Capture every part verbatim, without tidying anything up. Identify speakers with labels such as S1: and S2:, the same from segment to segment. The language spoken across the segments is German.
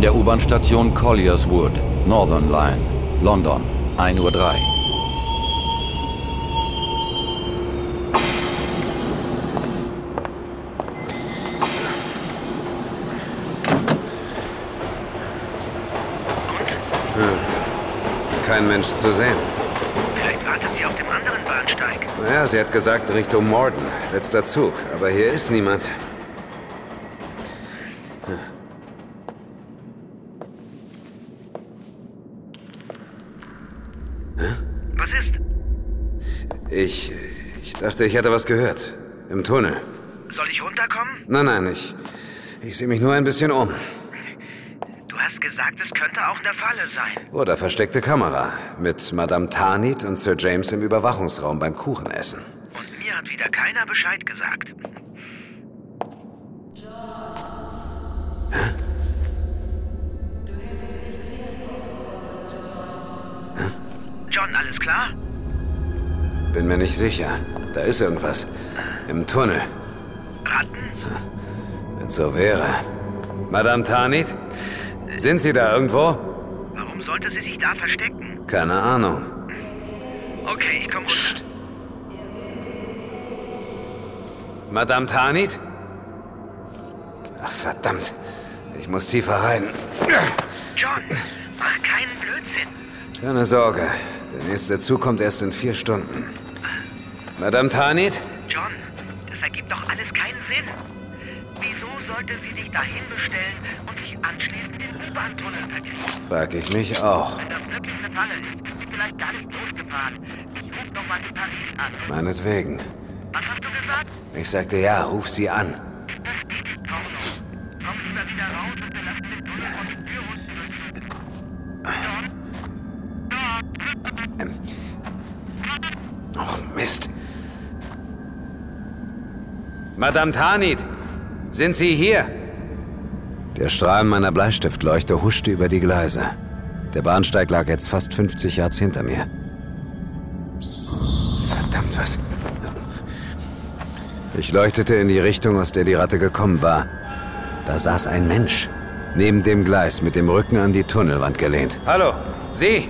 S1: der U-Bahn-Station Colliers Wood, Northern Line, London, ein Uhr drei.
S2: Kein Mensch zu sehen.
S3: Vielleicht wartet sie auf dem anderen Bahnsteig.
S2: Naja, sie hat gesagt Richtung Morden. Letzter Zug. Aber hier ist niemand. Hä?
S3: Was ist?
S2: Ich... Ich dachte, ich hätte was gehört. Im Tunnel.
S3: Soll ich runterkommen?
S2: Nein, nein, ich... Ich sehe mich nur ein bisschen um.
S3: Du hast gesagt, es könnte auch eine Falle sein.
S2: Oder versteckte Kamera. Mit Madame Tanit und Sir James im Überwachungsraum beim Kuchenessen.
S3: Und mir hat wieder keiner Bescheid gesagt.
S2: Hä? Hä?
S3: John, alles klar?
S2: Bin mir nicht sicher. Da ist irgendwas. Im Tunnel.
S3: Ratten?
S2: Wenn es so wäre. Madame Tanit? Sind Sie da irgendwo?
S3: Warum sollte sie sich da verstecken?
S2: Keine Ahnung.
S3: Okay, ich komm runter.
S2: Psst. Madame Tanit? Ach, verdammt. Ich muss tiefer rein.
S3: John, mach keinen Blödsinn.
S2: Keine Sorge. Der nächste Zug kommt erst in vier Stunden. Madame Tanit?
S3: John, das ergibt doch alles keinen Sinn. Wieso sollte sie dich dahin bestellen und sich anschließend den U-Bahn-Tunnel verkriechen?
S2: Frag ich mich auch.
S3: Wenn das wirklich eine Falle ist, ist sie vielleicht gar nicht losgefahren. Ich ruf noch mal in Paris an.
S2: Meinetwegen.
S3: Was hast du gesagt?
S2: Ich sagte ja, ruf sie an.
S3: Bestätigt, Paulo. Komm lieber wieder raus und wir lassen den Tunnel von den Tür unten durch. John?
S2: Ähm. Och, Mist. Madame Tanit, sind Sie hier? Der Strahl meiner Bleistiftleuchte huschte über die Gleise. Der Bahnsteig lag jetzt fast fünfzig Yards hinter mir. Verdammt, was? Ich leuchtete in die Richtung, aus der die Ratte gekommen war. Da saß ein Mensch, neben dem Gleis, mit dem Rücken an die Tunnelwand gelehnt. Hallo, Sie?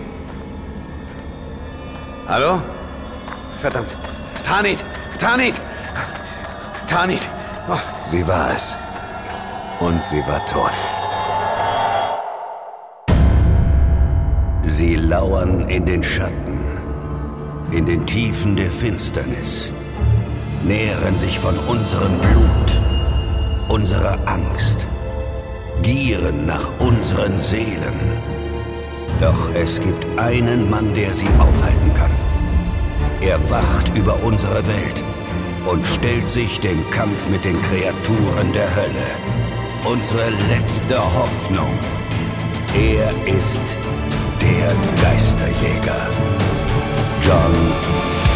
S2: Hallo? Verdammt. Tanit! Tanit! Tanit! Oh. Sie war es. Und sie war tot.
S4: Sie lauern in den Schatten, in den Tiefen der Finsternis, nähren sich von unserem Blut, unserer Angst, gieren nach unseren Seelen. Doch es gibt einen Mann, der sie aufhalten kann. Er wacht über unsere Welt und stellt sich dem Kampf mit den Kreaturen der Hölle. Unsere letzte Hoffnung. Er ist der Geisterjäger. John